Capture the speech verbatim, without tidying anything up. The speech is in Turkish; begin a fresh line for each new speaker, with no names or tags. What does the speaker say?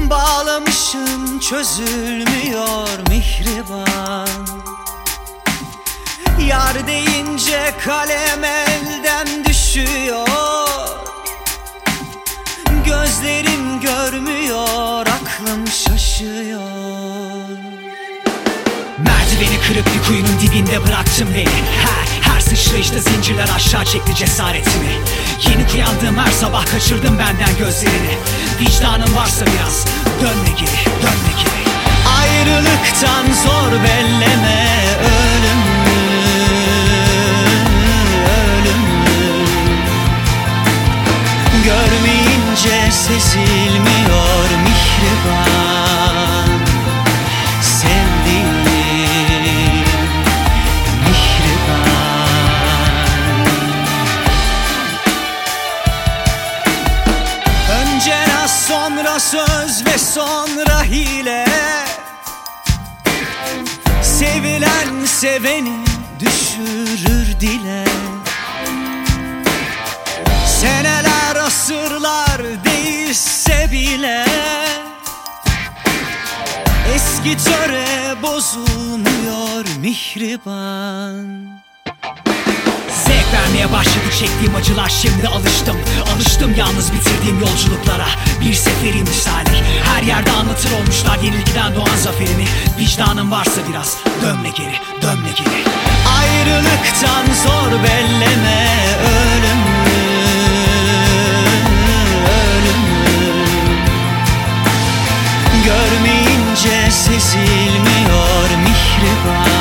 Bağlamışım çözülmüyor mihriban. Yar deyince kalem elden düşüyor. Gözlerim görmüyor, aklım şaşıyor.
Merdiveni kırık bir kuyunun dibinde bıraktın beni. Her, her sıçrayışta zincirler aşağı çekti cesaretimi. Yeni uyandığım her sabah kaçırdım benden gözlerini. Vicdanın varsa biraz dönme geri, dönme geri.
Ayrılıktan zor belleme ölümü, ölümü. Görmeyince sezilmiyor mihriban. Sevdiğim mihriban. Önce naz, sonra söz ve sonra hile. Sevilen seveni düşürür dile. Seneler asırlar değişse bile eski töre bozulmuyor mihriban.
Zevk vermeye başladı çektiğim acılar, şimdi alıştım. Alıştım yalnız bitirdiğim yolculuklara. Bir seferi misali her yerde anlatır olmuşlar yenilgiden doğan zaferimi. Vicdanın varsa biraz dönme geri, dönme geri.
Ayrılıktan zor belleme ölümü, ölümü. Görmeyince sezilmiyor mihriban.